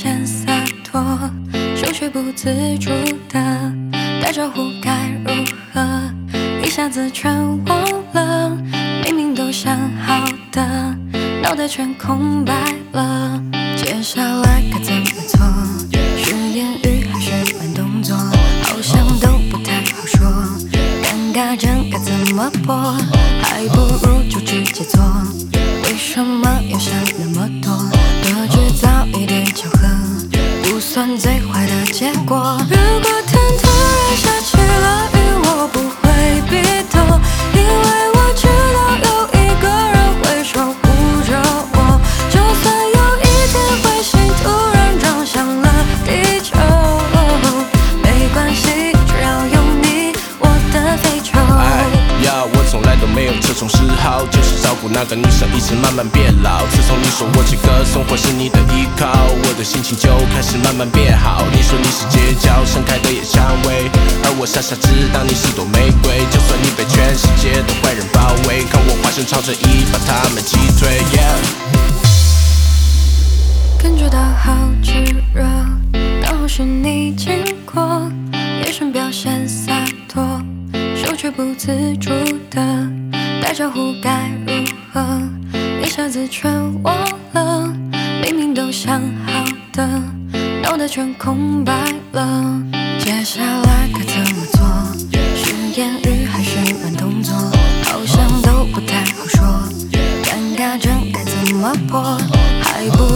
现洒脱，手却不自主的打招呼该如何，一下子全忘了，明明都想好的，脑袋全空白了，接下来该怎么做？是言语还是慢动作？好像都不太好说，尴尬症该怎么破？还不如就直接做，为什么要想那么多？多制造一点巧合，不算最坏的结果。如果天突然下起了雨，我不会避躲，因为我知道有一个人会守护着我，就算有一天彗星突然撞向了地球，没关系，只要有你，我的非洲。 我从来都没有这种嗜好，就是照顾那个女生一直慢慢变老。自从你说我这个生活是你的依靠，我的心情就开始慢慢变好。你说你是街角盛开的野蔷薇，而我傻傻知道你是朵玫瑰。就算你被全世界的坏人包围，看我化身超正义把他们击退。 感觉到好炙热，刚好是你经过，眼神表现洒脱，手却不自主的打招呼该如何，一下子全忘了，明明都想好的，脑袋全空白了，接下来该怎么做？是言语还是慢动作？好像都不太好说，尴尬症该怎么破？还不